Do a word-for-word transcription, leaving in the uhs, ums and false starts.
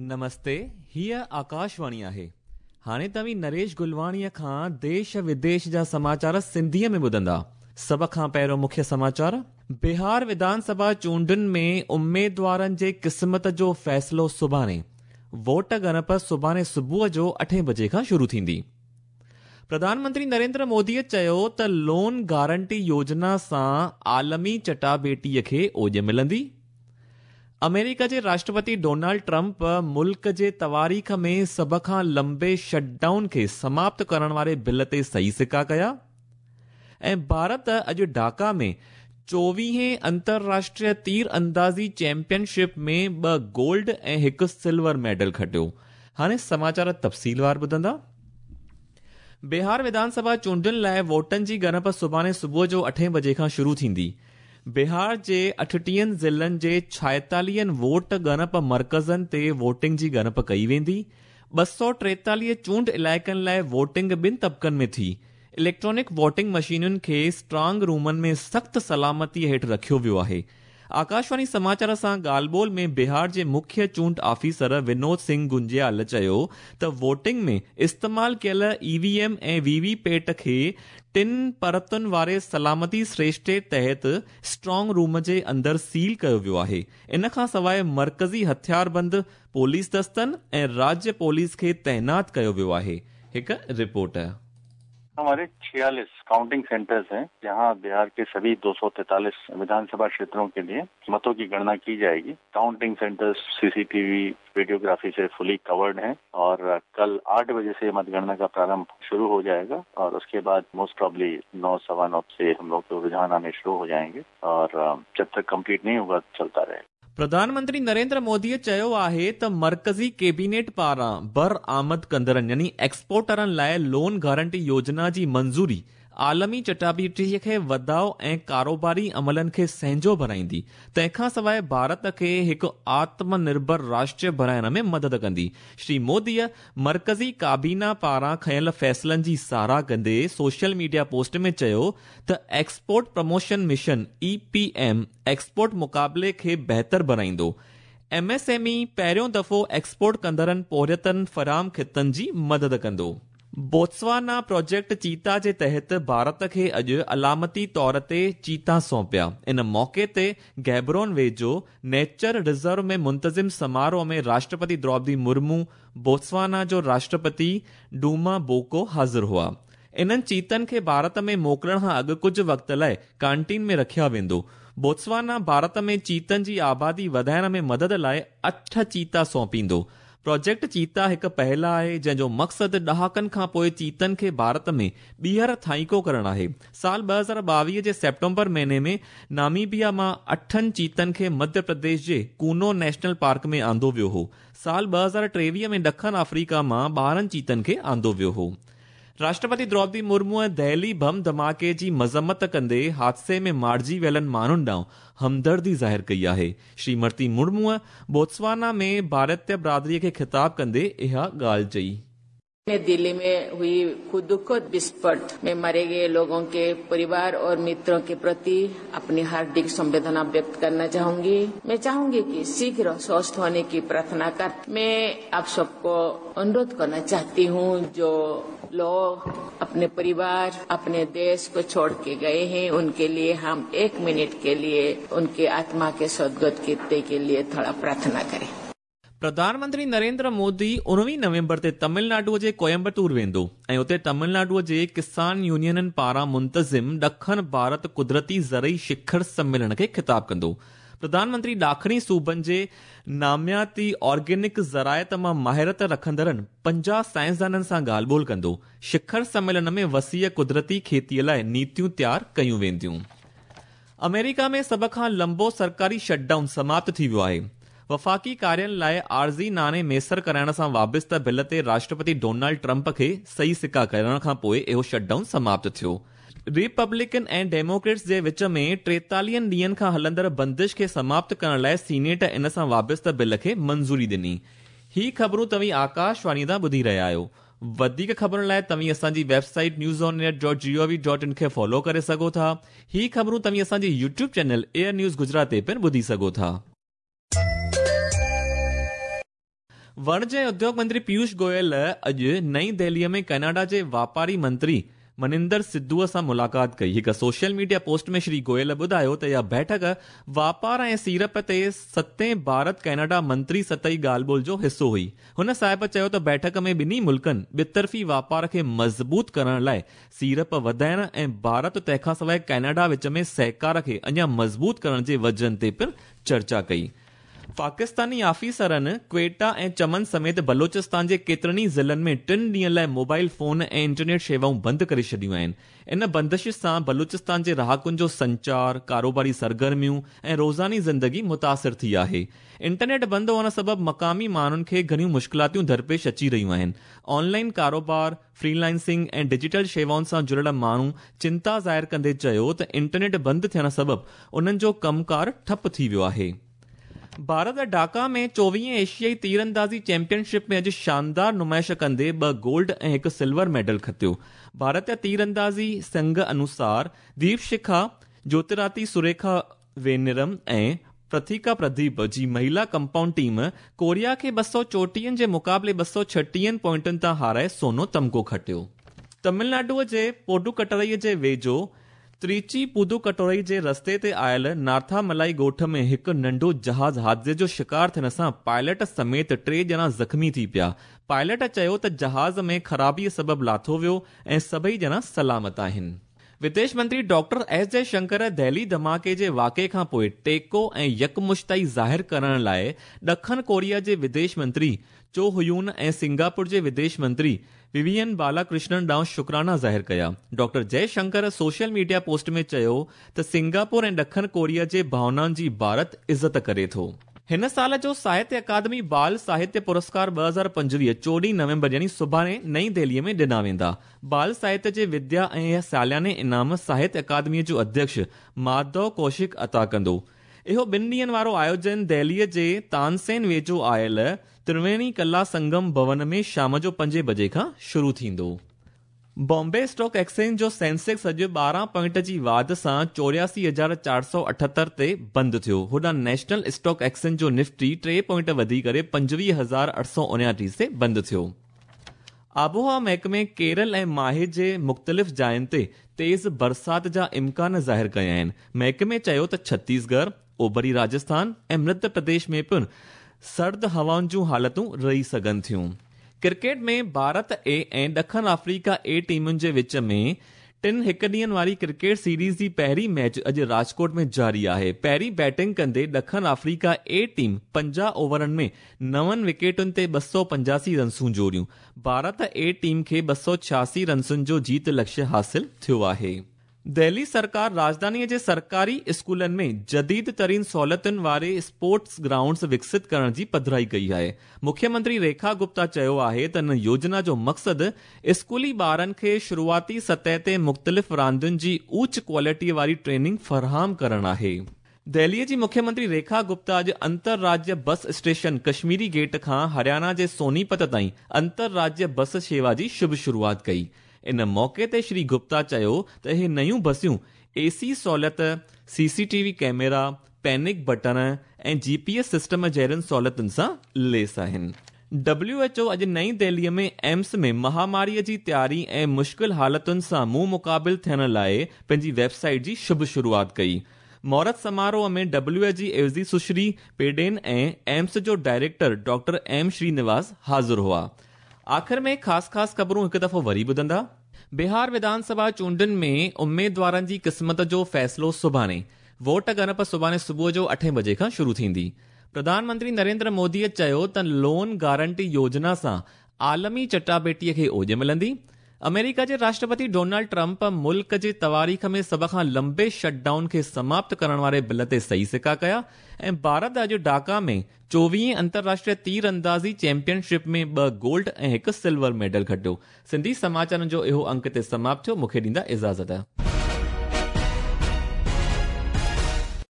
नमस्ते, हीअ आकाशवाणी आहे। हाणे तव्हीं नरेश गुलवाणीअ खां देश विदेश जा समाचार सिंधीअ में ॿुधंदा। सभ खां पहिरियों मुख्य समाचार। बिहार विधानसभा चूंडुनि में उम्मीदवारनि जे क़िस्मत जो फ़ैसिलो सुभाणे। वोट ॻणप सुभाणे सुबुह जो अठे बजे खां शुरू थींदी। प्रधानमंत्री नरेंद्र मोदीअ चयो त लोन गारंटी योजना सां आलमी चटाभेटीअ खे ओज मिलंदी। अमेरिका जे राष्ट्रपति डोनाल्ड ट्रंप मुल्क जे तवारीख़ में सभ खां लंबे शटडाउन खे समाप्त करण वारे बिल ते सही सिका कया। ऐं भारत अॼु ढाका में चोवीहें अंतर्राष्ट्रीय तीर अंदाज़ी चैंपियनशिप में ॿ गोल्ड ऐं हिकु सिल्वर मेडल खटियो। हाणे समाचार तफ़सीलवार ॿुधंदा। बिहार विधानसभा चूंडुनि लाइ वोटनि जी ॻणप सुभाणे सुबुह जो अठे बजे खां शुरू थींदी। बिहार जे अठटीहनि ज़िलनि जे छाएतालीह वोट ॻणप मर्कज़नि ते वोटिंग जी ॻणप कई वेंदी। ॿ सौ टेतालीह चूंड इलाइक़नि लाइ वोटिंग ॿिनि तबक़नि में थी। इलेक्ट्रॉनिक वोटिंग मशीनुनि खे स्ट्रांग रूमनि में सख़्त सलामतीअ हेठि रखियो वियो आहे। आकाशवाणी समाचार सां ॻाल्हि ॿोल में बिहार जे मुख्य चूंड ऑफिसर विनोद सिंह गुंजियाल चयो त वोटिंग में इस्तेमाल कयल ईवीएम ऐं वीवीपैट खे टिन परतुनि वारे सलामती श्रेष्ठे तहत स्ट्रांग रूम जे अंदरि सील कयो वियो आहे। इन खां सवाइ मरकज़ी हथियारबंद पुलिस दस्तनि ऐं राज्य पुलिस खे तैनात कयो वियो आहे। हिकु रिपोर्ट। हमारे छियालीस काउंटिंग सेंटर्स हैं जहां बिहार के सभी दो सौ तैंतालीस विधानसभा क्षेत्रों के लिए मतों की गणना की जाएगी। काउंटिंग सेंटर्स सीसीटीवी वीडियोग्राफी से फुली कवर्ड हैं और कल आठ बजे से मतगणना का प्रारंभ शुरू हो जाएगा और उसके बाद मोस्ट प्रॉब्ली नौ सवा नौ से हम लोग को रुझान आने शुरू हो जाएंगे और जब तक कंप्लीट नहीं होगा चलता रहेगा। प्रधानमंत्री नरेंद्र मोदीअ चयो आहे त मरकज़ी कैबिनेट पारां बरआमद कंदड़नि यानी एक्सपोर्टरनि लाइ लोन गारंटी योजना जी मंज़ूरी आलमी चटाभेटीअ खे वधाउ ऐं कारोबारी अमलनि खे संहिंजो बणाईंदी। तंहिंखां सवाइ भारत खे हिकु आत्मनिर्भर राष्ट्र बणाइण में मदद कंदी। श्री मोदीअ मरकज़ी काबीना पारां खयल फ़ैसिलनि जी साराह कंदे सोशल मीडिया पोस्ट में चयो त export promotion mission E P M export मुक़ाबले खे बहितर बणाईंदो। एमएसएमई पहिरियों दफ़ो एक्सपोर्ट कंदड़नि पोरियतनि फ़राम ख़ितनि जी मदद कंदो। बोत्सवाना प्रोजेक्ट चीता जे तहत भारत खे अॼु अलामती तौर ते चीता सौंपिया। इन मौके ते गैबरोन वेझो नेचर रिजर्व में मुंतज़िम समारोह में राष्ट्रपति द्रौपदी मुर्मू, बोत्सवाना जो राष्ट्रपति डूमा बोको हाज़िर हुआ। इन्हनि चीतनि खे भारत में मोकिलण खां अॻु कुझु वक़्त लाइ कांटीन में रखिया वेंदो। बोत्सवाना भारत में चीतनि जी आबादी वधाइण में मदद लाइ अठ चीता सौंपींदो। प्रोजेक्ट चीता हिकु पहल आहे जंहिंजो मक़सदु ॾहाकनि खां पोइ चीतनि खे भारत में ॿीहर थाईको करणु आहे। साल ॿ हज़ार ॿावीह जे सेप्टेम्बर महीने में नामीबिया मां अठनि चीतनि खे मध्य प्रदेश जे कूनो नेशनल पार्क में आंदो वियो हो। साल ॿ हज़ार टेवीह में ॾखण अफ्रीका मां ॿारहं चीतनि खे आंदो वियो हो। राष्ट्रपति द्रौपदी मुर्मूअ दहली बम धमाके जी मज़म्मत कंदे हादसे में मारिजी वियलनि माण्हुनि ॾांहुं हमदर्दी ज़ाहिर कई आहे। श्रीमती मुर्मूअ बोत्सवाना में भारतीय बिरादरीअ खे ख़िताब कंदे इहा ॻाल्हि चई। दिल्ली में हुई दुखद विस्फोट में मरे गए लोगों के परिवार और मित्रों के प्रति अपनी हार्दिक संवेदना व्यक्त करना चाहूंगी। मैं चाहूंगी कि शीघ्र स्वस्थ होने की प्रार्थना कर मैं आप सबको अनुरोध करना चाहती हूँ जो लोग अपने परिवार अपने देश को छोड़ के गए हैं उनके लिए हम एक मिनट के लिए उनके आत्मा के सद्गति के लिए थोड़ा प्रार्थना करें। प्रधानमंत्री नरेंद्र मोदी उणिवीह नवंबर ते तमिलनाडुअ जे कोयम्बटूर वेंदो ऐं उते तमिलनाडुअ जे किसान यूनियननि पारां मुंतज़िम ॾखण भारत कुदरती ज़रई शिखर सम्मेलन खे ख़िताब कंदो। प्रधानमंत्री ॾाखणी सूबनि जे नामियाती ऑर्गेनिक ज़रायत मां माहिरत रखंदड़नि पंजाह साइंसदाननि सां ॻाल्हि ॿोल कंदो। शिखर सम्मेलन में वसीअ कुदरती खेतीअ लाइ नीतियूं तयार कयूं वेंदियूं। अमेरिका में सभ खां लंबो सरकारी शटडाउन समाप्त थी वियो आहे। वफ़ाक़ी कार्यालय लाइ आर्ज़ी नाणे मैसर कराइण सां वाबस्ता बिल ते राष्ट्रपति डोनाल्ड ट्रंप खे सही सिका करण खां पोइ इहो शटडाउन समाप्त थियो। रिपब्लिकन ऐं डेमोक्रेट्स जे विच में टेतालीह ॾींहनि खां हलंदड़ बंदिश खे समाप्त करण लाइ सीनेट इन सां वाबस्ता बिल खे मंज़ूरी ॾिनी। ही ख़बरूं तव्हीं आकाशवाणी तां ॿुधी रहिया आहियो। वधीक ख़बरुनि लाइ तव्हीं असांजी website news on net dot G O V dot in खे फॉलो करे सघो था। ही ख़बरूं तव्हीं असांजे YouTube channel air news Gujarat ते पिणु ॿुधी सघो था। वाणिज्य ऐं उद्योग मंत्री पीयूष गोयल अॼु नई दिल्लीअ में कनाडा जे वापारी मंत्री मनिंदर सिद्धूअ सां मुलाक़ात कई। हिकु सोशल मीडिया पोस्ट में श्री गोयल ॿुधायो त इहा बैठक वापार ऐं सीरप ते सतें भारत कैनेडा मंत्री सतही ॻाल्हि ॿोल जो हिसो हुई। हुन साहिब चयो त बैठक में ॿिन्ही मुल्कनि ॿितरफ़ी वापार खे मज़बूत करण लाइ सीरप वधाइण ऐं भारत तंहिंखां सवाइ कैनेडा विच में सहकार खे अञा मज़बूत करण जे वजहनि ते पिणु चर्चा कई। पाकिस्तानी आफ़ीसरनि क्वेटा ऐं चमन समेत बलोचिस्तान जे केतिरनि ई ज़िलनि में टिनि ॾींहनि लाइ मोबाइल फोन ऐं इंटरनेट शेवाऊं बंदि करे छॾियूं आहिनि। इन बंदिश सां बलूचिस्तान जे रहाकुनि जो संचार, कारोबारी सरगर्मियूं ऐं रोज़ानी ज़िंदगी मुतासिर थी आहे। इंटरनेट बंदि हुअण सबबि मक़ामी माण्हुनि खे घणियूं मुश्किलातूं दरपेश अची रहियूं आहिनि। ऑनलाइन कारोबार, फ्रीलांसिंग ऐं डिजिटल शेवाउनि सां जुड़ियल माण्हू चिंता ज़ाहिर कंदे चयो त इंटरनेट बंदि थियण सबबि उन्हनि जो कमकार ठप थी वियो आहे। भारत ढाका में चोवीह एशियाई तीरंदाज़ी चैंपियनशिप में अॼु शानदार नुमाइश कंदे ॿ गोल्ड ऐं हिकु सिल्वर मेडल खटियो। भारतीय तीरंदाज़ी संघ अनुसार दीप शिखा, ज्योतिराती सुरेखा वेनिरम ऐं प्रथिका प्रदीप जी महिला कंपाउंड टीम कोरिया खे ॿ सौ चोटीह जे मुक़ाबले ॿ सौ छटीह पॉइंटनि तां हाराए सोनो तमग़ो खटियो। तमिलनाडुअ जे पोडुकटरई जे वेझो त्रिची पुदुकटोरई जे रस्ते ते आयल नार्थामलाई ॻोठ में हिकु नंढो जहाज़ हादसे जो शिकार थियण सां पायलट समेत टे ॼणा ज़ख़्मी थी पिया। पायलट चयो त जहाज़ में ख़राबीअ सबबि लाथो वियो ऐं सभई ॼणा सलामत आहिनि। विदेश मंत्री डॉक्टर एस जयशंकर दिल्ली धमाके जे वाक़े खां पोइ टेको ऐं यकमुश्तई ज़ाहिर करण लाइ ॾखण कोरिया जे विदेश मंत्री चो हुयून ऐं सिंगापुर जे विदेश मंत्री विवियन बालाकृष्णन ॾांहुं शुक्राना ज़ाहिर कया। Doctor Jaishankar social media post में चयो त सिंगापुर ऐं ॾखण कोरिया जे भावनाउनि जी भारत इज़त करे थो। हिन साल जो साहित्य अकादमी बाल साहित्य पुरस्कार ॿ हज़ार पंजवीह चोॾहीं नवंबर यानी सुभाणे नई दिल्लीअ में ॾिना वेंदा। बाल साहित्य जे विद्या ऐं सालियाने इनाम साहित्य अकादमीअ जो अध्यक्ष माधव कौशिक अता कंदो। इहो ॿिनि ॾींहनि वारो आयोजन दिल्लीअ जे तानसेन वेझो आयल त्रिवेणी कला संगम भवन में शाम जो पंजे बजे खां शुरू थींदो। बॉम्बे स्टॉक एक्सचेंज जो सेंसेक्स अॼु ॿारहं पॉइंट जी वाध सां चोरियासी हज़ार चारि सौ अठहतरि ते बंदि थियो। होॾां नेशनल स्टॉक एक्सचेंज जो निफ्टी टे पॉइंट वधी करे पंजवीह हज़ार अठ सौ उणटीह ते बंदि थियो। आबोहवा महकमे केरल ऐं माहे जे मुख़्तलिफ़ जायुनि ते तेज़ बरसात जा इम्कान ज़ाहिर कया आहिनि। महकमे चयो त छत्तीसगढ़, ओभरी राजस्थान ऐं मध्य प्रदेश में पिणु सर्द हवाउनि जूं हालतूं रही सघनि थियूं। क्रिकेट में भारत ए ऐं ॾखण अफ्रीका ए टीमुनि जे विच में टिनि हिकु ॾींहनि वारी क्रिकेट सीरीज़ जी पहिरीं मैच अॼु राजकोट में जारी आहे। पहिरीं बैटिंग कंदे ॾखण अफ्रीका ए टीम पंजाह ओवरनि में नवनि विकेटुनि ते ॿ सौ पंजासी रन्सूं जोड़ियूं। भारत ए टीम खे ॿ सौ छियासी रन्सुनि जो जीत लक्ष्य हासिल थियो आहे। दिल्ली सरकार राजधानीअ जे सरकारी स्कूलनि में जदीद तरीन सहूलियतुनि वारे स्पोर्ट्स ग्राउंड्स विकसित करण जी पधिराई कई आहे। मुख्यमंत्री रेखा गुप्ता चयो आहे त इन योजना जो मक़सदु स्कूली ॿारनि खे शुरूआती सतह ते मुख़्तलिफ़ रांदियुनि जी ऊच क्वालिटीअ वारी ट्रेनिंग फ़राहम करणु आहे। दिल्लीअ जी मुख्यमंत्री रेखा गुप्ता अॼु अंतरराज्य बस स्टेशन कश्मीरी गेट खां हरियाणा जे सोनीपत ताईं अंतरराज्य बस शेवा जी शुभ शुरूआत कई। इन मौके ते श्री गुप्ता चयो त इहे नयूं बसियूं एसी सहूलियत, सीसीटीवी कैमरा, पैनिक बटन ऐं जीपीएस सिस्टम जहिड़नि सहूलियतुनि सां लैस आहिनि। डब्ल्यू एच ओ अॼु नई दिल्लीअ में एम्स में महामारीअ जी तयारी ऐं मुश्किल हालतुनि सां मुंहुं मुक़ाबिल थियण लाइ पंहिंजी वेबसाइट जी शुभ शुरूआत कई। महूरत समारोह में डब्ल्यू एच जी एवज़ी सुश्री पेडेन ऐं एम्स जो डायरेक्टर डॉक्टर एम श्रीनिवास हाज़िर हुआ। आख़िर में ख़ासि ख़ासि ख़बरूं हिकु दफ़ो वरी ॿुधंदा। बिहार विधानसभा चूंडुनि में उम्मीदवारनि जी क़िस्मत जो फ़ैसिलो सुभाणे। वोट ॻणप सुभाणे सुबुह जो अठे बजे खां शुरू थींदी। प्रधानमंत्री नरेंद्र मोदीअ चयो त लोन गारंटी योजना सां आलमी चटाभेटीअ खे ओज मिलंदी। अमेरिका जे राष्ट्रपति डोनाल्ड ट्रंप मुल्क जे तवारीख़ में सभ खां लंबे शटडाउन खे समाप्त करण वारे बिल ते सही सिका कया ऐं भारत अॼु ढाका में चोवीह अंतर्राष्ट्रीय तीर अंदाज़ी चैंपियनशिप में ॿ गोल्ड ऐं हिकु सिल्वर मेडल खटियो। सिंधी समाचारनि जो इहो अंक ते समाप्त थियो। मूंखे ॾींदा इजाज़त।